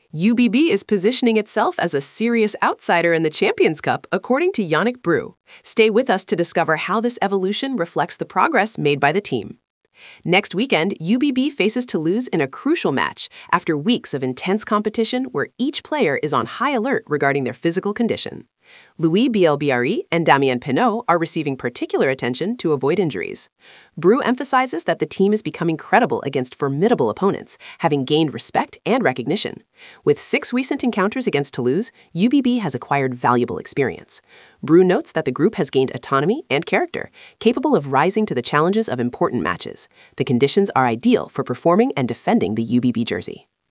UBB is positioning itself as a serious outsider in the Champions Cup, according to Yannick Brue. Stay with us to discover how this evolution reflects the progress made by the team. Next weekend, UBB faces Toulouse in a crucial match after weeks of intense competition where each player is on high alert regarding their physical condition. Louis Bielbiarré and Damien Penaud are receiving particular attention to avoid injuries. Brue emphasizes that the team is becoming credible against formidable opponents, having gained respect and recognition. With 6 recent encounters against Toulouse, UBB has acquired valuable experience. Brue notes that the group has gained autonomy and character, capable of rising to the challenges of important matches. The conditions are ideal for performing and defending the UBB jersey.